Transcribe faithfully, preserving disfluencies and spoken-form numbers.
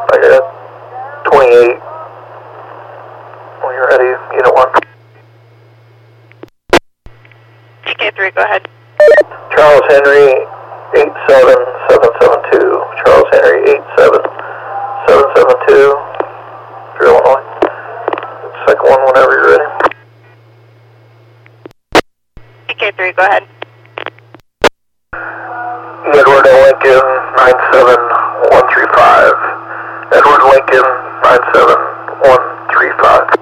I got twenty-eight. When you're ready, unit one. T K three, go ahead. Charles Henry, eight seven seven seven two. Charles Henry, eight seven seven seven two. For Illinois. Second one whenever you're ready. T K three, go ahead. Edward Lincoln, nine seven one three five. Edward Lincoln, nine seven one three five.